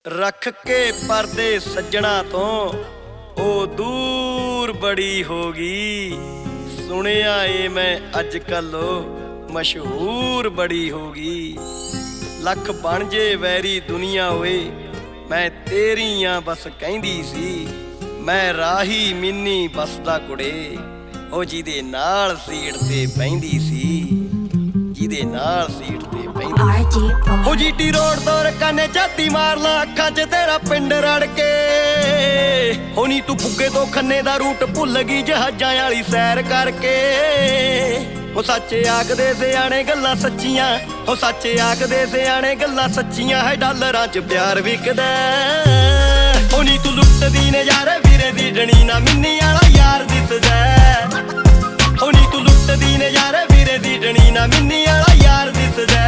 रख के पर्दे सज्जणा तो ओ दूर बड़ी होगी। सुनिया ए मैं अजकल मशहूर बड़ी होगी। लख बन जे वैरी दुनिया होए मैं तेरियां बस कहंदी सी। मैं राही मिन्नी बसदा कुड़े ओ जिदे नाल सीट ते पैंदी सी। जिदे नाल सीट ते पैंदी ओ जीटी रोड तोर कने जाती मार ला अखां च तेरा पिंड रड़ के। हो नी तू फुगे तो खन्ने दा रूट भुल गई जहाजां वाली सैर करके। हो सच्चे आखदे सियाणे गल्लां सच्चियां हो सच्चे आखदे सियाणे गल्लां सच्चियां है डॉलरां च प्यार विकदा। हो नी तू लुटदी नज़ारे वीरे दी डणी ना मिन्नी वाला यार दिसदा। हो नी तू लुटदी नज़ारे वीरे दी डणी ना मिन्नी वाला यार दिसदा।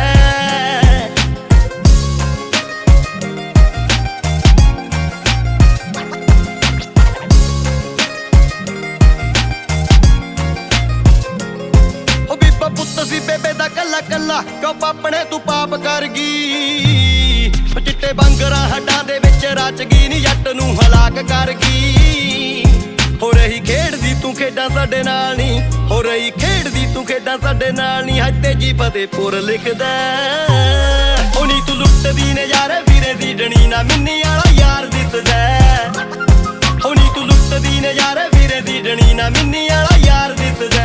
पुत्त सी बेबे दा कल्ला कल्ला क्यों पापने तू पाप कर गई। चिट्टे बंगरा हड्डां दे विच रच गई नी जट नूं हलाक कर गई। हो रही खेडदी तू खेडां साडे नाल नी हो रही खेडदी तू खेडां साडे नाल नी है तेजी फतेहपुर लिखदा। हो नी तू लुटदी नज़ारे वीरे दी डणी ना मिन्नी वाला यार दिसदा। हो नी तू लुटदी नज़ारे वीरे दी डणी ना मिन्नी वाला यार दिसदा।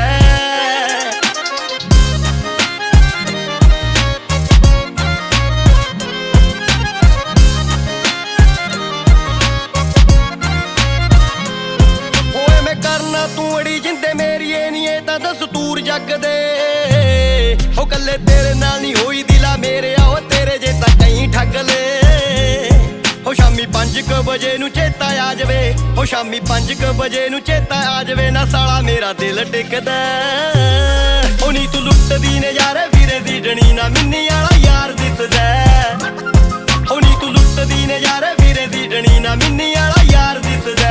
तू अड़ी जिंदे मेरी नी तां दस्तूर जग दे। हो कल्ले तेरे नाल नी होई दिला मेरे आओ तेरे जे तां कई ठग ले। हो शामी 5 बजे नू चेता आ जावे हो शामी 5 बजे नू चेता आ जावे ना साला मेरा दिल टिकदा। हो नी तू लुटदी नज़ारे वीरे दी डणी ना मिन्नी वाला यार दिसदा। हो नी तू लुटदी नज़ारे वीरे दी डणी ना मिन्नी वाला यार दिसदा।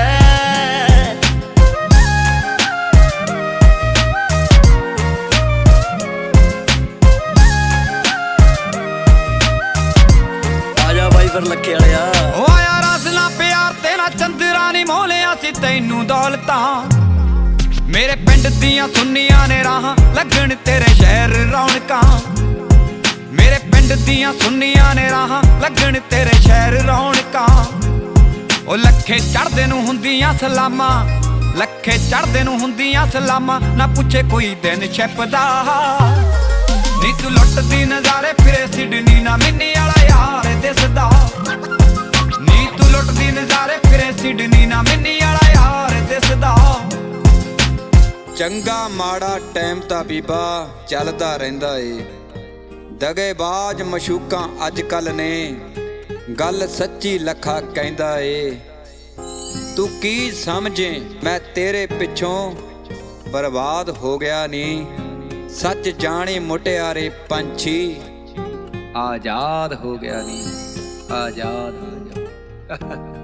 लखे वालिया ओ यार असला प्यार तेरा चंदरा नी मोलिया सी तैनू दौलतां। मेरे पिंड दियां सुन्नियां ने राह लगन तेरे शहर रौनकां। मेरे पिंड दियां सुन्नियां ने राह लगन तेरे शहर रौनकां। ओ लखे चढ़दे नू हुंदियां सलामां लखे चढ़दे नू हुंदियां सलामां ना पुछे कोई दिन छिपदा। नी तू लुटदी नज़ारे फिरे सिडनी ना मिन्नी वाला यार दिसदा। नी तू लुटदी नज़ारे फिरे सिडनी ना मिन्नी वाला यार दिसदा। चंगा माड़ा टाइम तां बीबा चलदा रहिंदा ए। दगेबाज मशूकां अजकल ने गल सच्ची लखा कहंदा ए। तू की समझे मैं तेरे पिछों बर्बाद हो गया नी। सच जाने मुटियारे पंछी आजाद हो गया नी आजाद हो गया।